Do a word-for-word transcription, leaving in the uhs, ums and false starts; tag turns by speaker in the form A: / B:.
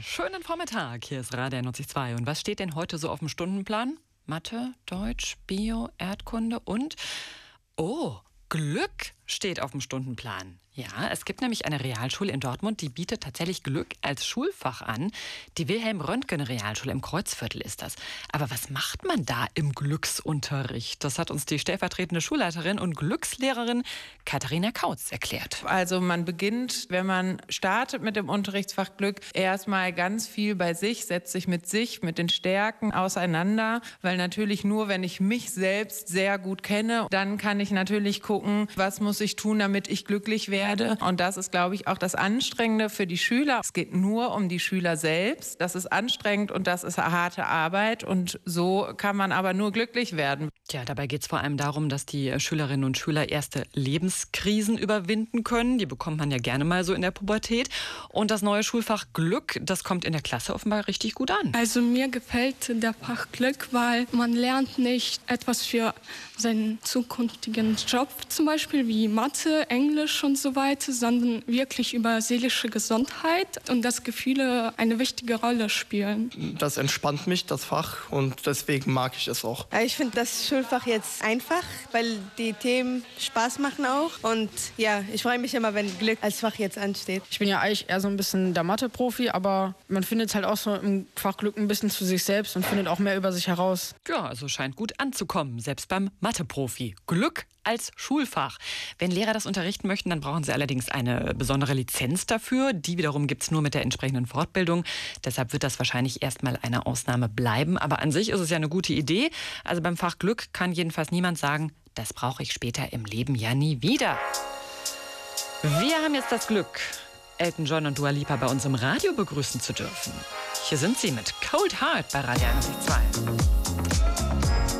A: schönen Vormittag. Hier ist Radio N zwei Komma zwei. Und was steht denn heute so auf dem Stundenplan? Mathe, Deutsch, Bio, Erdkunde und... Oh, Glück steht auf dem Stundenplan. Ja, es gibt nämlich eine Realschule in Dortmund, die bietet tatsächlich Glück als Schulfach an. Die Wilhelm-Röntgen-Realschule im Kreuzviertel ist das. Aber was macht man da im Glücksunterricht? Das hat uns die stellvertretende Schulleiterin und Glückslehrerin Katharina Kautz erklärt.
B: Also man beginnt, wenn man startet mit dem Unterrichtsfach Glück, erstmal ganz viel bei sich, setzt sich mit sich, mit den Stärken auseinander. Weil natürlich nur, wenn ich mich selbst sehr gut kenne, dann kann ich natürlich gucken, was muss ich tun, damit ich glücklich werde. Und das ist, glaube ich, auch das Anstrengende für die Schüler. Es geht nur um die Schüler selbst. Das ist anstrengend und das ist harte Arbeit. Und so kann man aber nur glücklich werden.
A: Tja, dabei geht es vor allem darum, dass die Schülerinnen und Schüler erste Lebenskrisen überwinden können. Die bekommt man ja gerne mal so in der Pubertät. Und das neue Schulfach Glück, das kommt in der Klasse offenbar richtig gut an.
C: Also mir gefällt der Fach Glück, weil man lernt nicht etwas für seinen zukünftigen Job, zum Beispiel wie Mathe, Englisch und so weiter, sondern wirklich über seelische Gesundheit und dass Gefühle eine wichtige Rolle spielen.
D: Das entspannt mich, das Fach, und deswegen mag ich es auch.
E: Ich finde das Schulfach jetzt einfach, weil die Themen Spaß machen auch. Und ja, ich freue mich immer, wenn Glück als Fach jetzt ansteht.
F: Ich bin ja eigentlich eher so ein bisschen der Mathe-Profi, aber man findet halt auch so im Fach Glück ein bisschen zu sich selbst und findet auch mehr über sich heraus.
A: Ja, also scheint gut anzukommen, selbst beim Mathe-Profi. Glück als Schulfach. Wenn Lehrer das unterrichten möchten, dann brauchen sie allerdings eine besondere Lizenz dafür. Die wiederum gibt es nur mit der entsprechenden Fortbildung. Deshalb wird das wahrscheinlich erstmal eine Ausnahme bleiben. Aber an sich ist es ja eine gute Idee. Also beim Fach Glück kann jedenfalls niemand sagen, das brauche ich später im Leben ja nie wieder. Wir haben jetzt das Glück, Elton John und Dua Lipa bei uns im Radio begrüßen zu dürfen. Hier sind sie mit Cold Heart bei Radio N zwei.